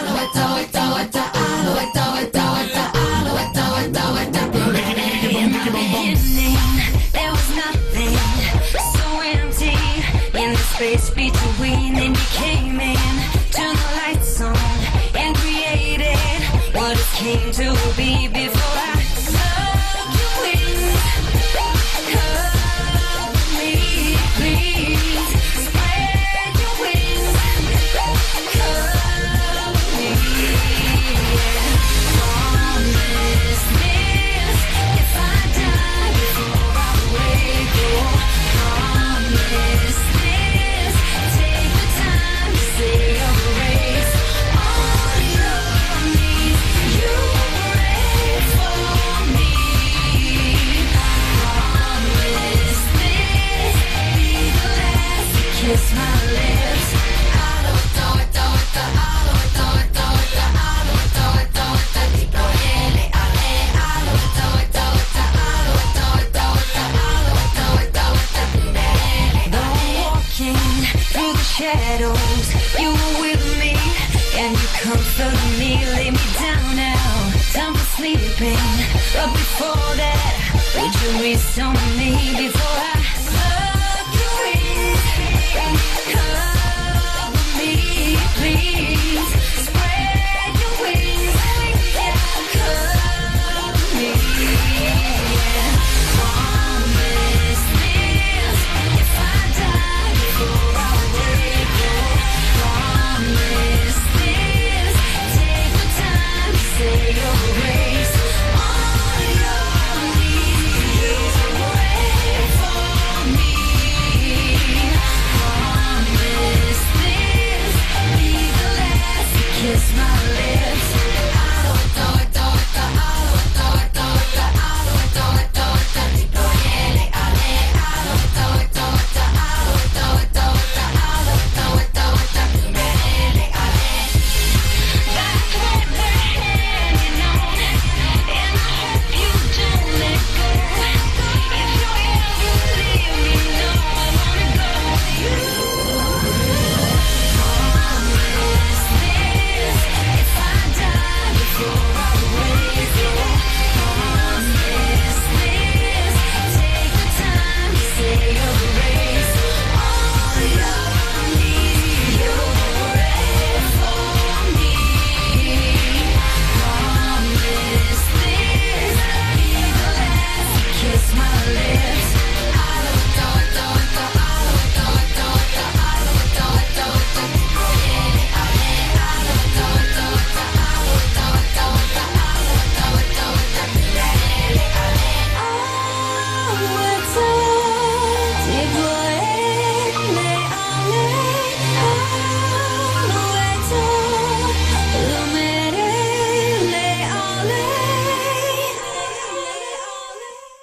There was nothing so empty in the space between, and you came in, turned the lights on, and created what it came to be before I took you in. Cover me, please, spread your wings. Cover me, yeah. Promise this, if I die before I wake you. Promise this, take the time to say your grace. On your knees, you pray for me. Promise this, be the last to kiss my lips. Through the shadows, you were with me, and you comforted me, lay me down now, time for sleeping. But before that, would you rest on me before I hug you in? Cover me, please, spread your wings. Cover me, yeah. Promise this, if I die before I wake you. Promise this, take the time to say your grace. On your knees, you pray for me. Promise this, be the last to kiss my